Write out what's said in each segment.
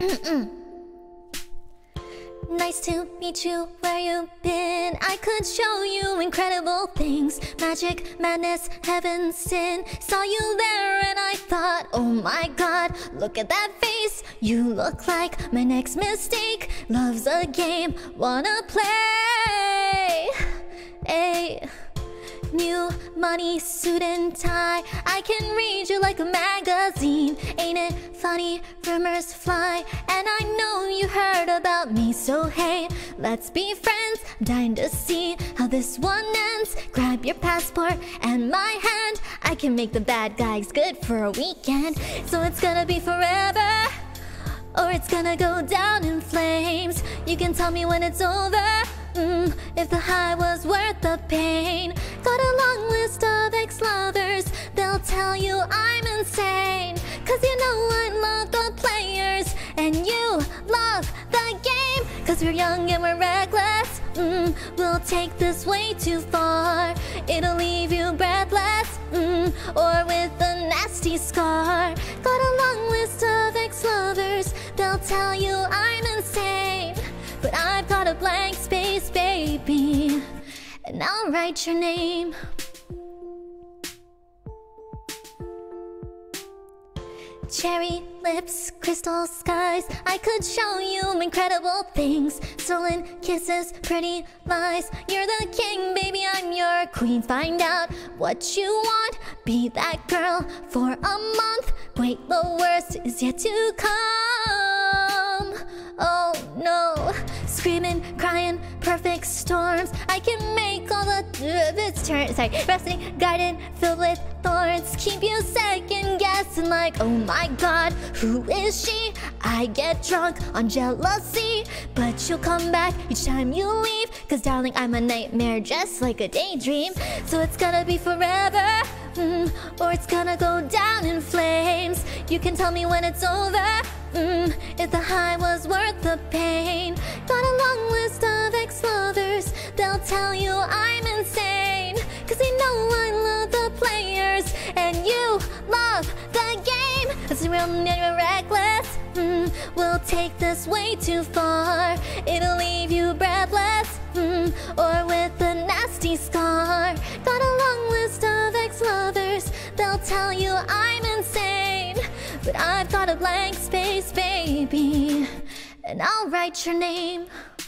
Nice to meet you, where you been? I could show you incredible things. Magic, madness, heaven, sin. Saw you there and I thought, oh my god, look at that face. You look like my next mistake. Love's a game, wanna play. Ay. New money, suit and tie. I can read you like a magazine. Ain't it funny? Rumors fly, and I know you heard about me. So hey, let's be friends. Dying to see how this one ends. Grab your passport and my hand. I can make the bad guys good for a weekend. So it's gonna be forever, or it's gonna go down in flames. You can tell me when it's over. If the high was worth the pain. Got a long list of ex-lovers. They'll tell you I'm insane. Cause you know I love the players, and you love the game. Cause we're young and we're reckless. We'll take this way too far. It'll leave you breathless, or with a nasty scar. Got a long list of ex-lovers. They'll tell you I'm insane, but I've got a blank space, baby, and I'll write your name. Cherry lips, crystal skies. I could show you incredible things. Stolen kisses, pretty lies. You're the king, baby, I'm your queen. Find out what you want. Be that girl for a month. Wait, the worst is yet to come. Oh no, screaming, crying, perfect storms. I can make all the resting garden filled with thorns. Keep you second guessing like, oh my god, who is she? I get drunk on jealousy, but you'll come back each time you leave. Cause darling, I'm a nightmare just like a daydream. So it's gonna be forever, or it's gonna go down in flames. You can tell me when it's over, if the high was worth the pain. Got a long list of ex-lovers. They'll tell you I'm insane. Cause they know I love the players, and you love the game. It's real and reckless. We'll take this way too far. It'll leave you breathless, or with a nasty scar. Got a long list of ex-lovers. They'll tell you I'm insane, but I've got a blank space, baby, and I'll write your name.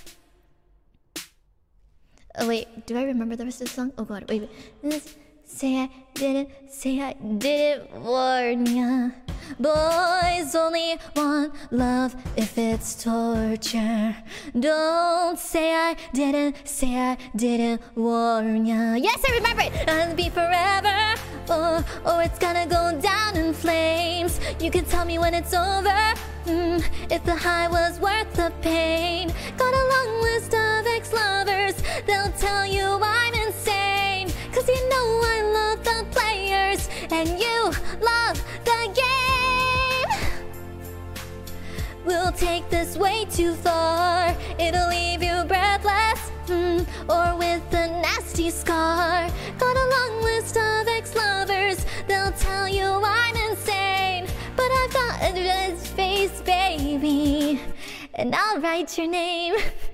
Oh wait, do I remember the rest of the song? Oh god, wait. Say I didn't warn ya. Boys only want love if it's torture. Don't say I didn't warn ya. Yes, I remember it! It'll be forever, or it's gonna go down in flames. You can tell me when it's over, if the high was worth the pain. Got a long list of ex-lovers. They'll tell you I'm insane. Cause you know I love the players, and you love the game. We'll take this way too far. It'll leave you breathless, or with a nasty scar. Got a long list of ex-lovers. They'll tell you I'm insane, but I've got a face, baby, and I'll write your name.